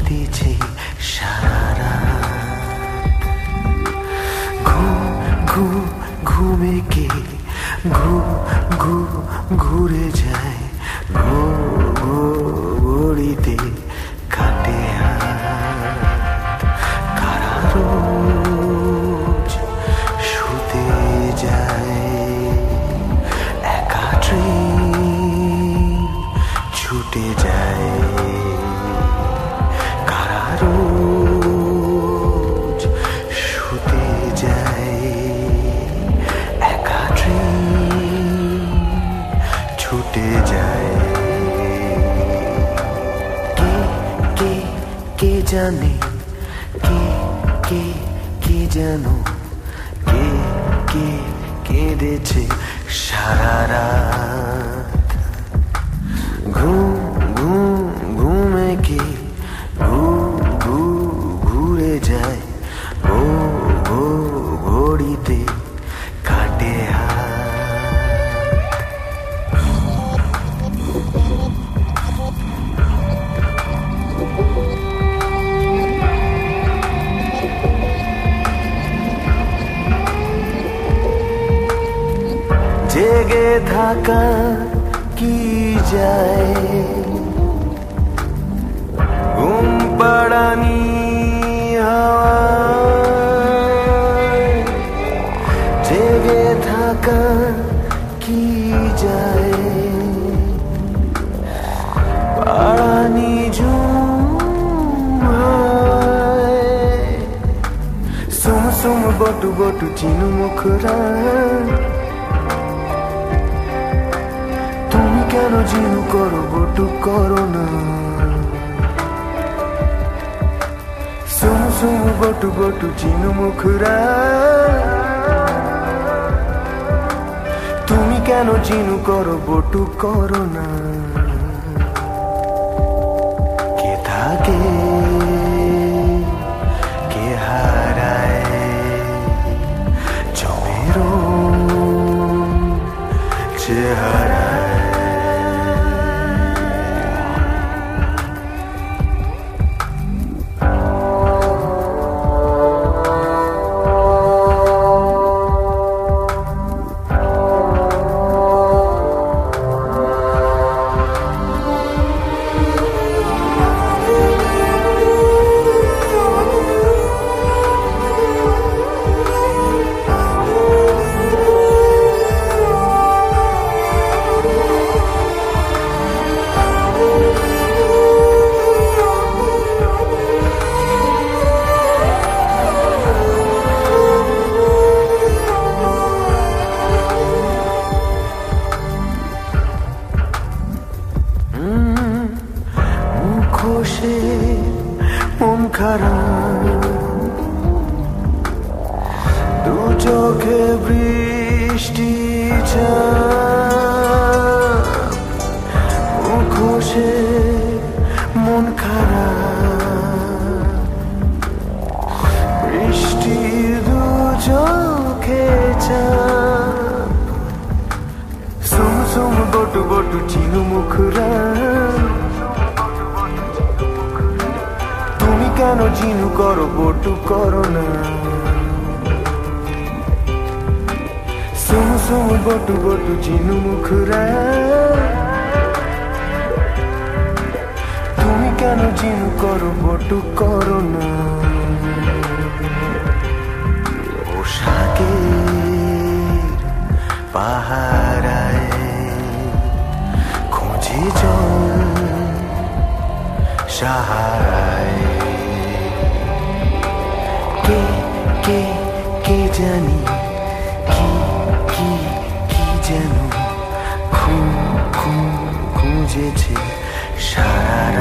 কেঁদেছে সারা ঘুমে কে ঘুরে যায় ঘড়িতে কাটে হাত কারা রোজ শুতে যায় একা ট্রেন ছুটে যায় কারা রোজ শুতে যায় একা ট্রেন ছুটে যায় কে জানে কে জানো কে কেঁদেছে সারা রাত ঘুমে কে ঘুরে যায় ঘড়িতে কাটে জেগে থাকা কি যায় ঘুম পাড়ানি হাওয়ায় জেগে থাকা কি যায় পাড়ানি সুম বটু চিনু মুখরা তুমি কেন জিনু করো বটু করো না সুম বটু চিনু মুখরা তুমি কেন জিনু করো বটু করো না কে থাকে কে হারায় জমেরো চেহারা মুখোশে মন খারাপ দু চোখে বৃষ্টি মুখোশে মন খারাপ বৃষ্টি দু চোখে সুম বটু চিনু মুখরা তুমি কেন জিনু করো বটু করো না সুম বটু চিনু মুখরা তুমি কেন জিনু করো বটু করো না পোশাকের পাহারায় খোঁজে জল সাহারায় কে জানি কি যেন খুঁজেছে সারা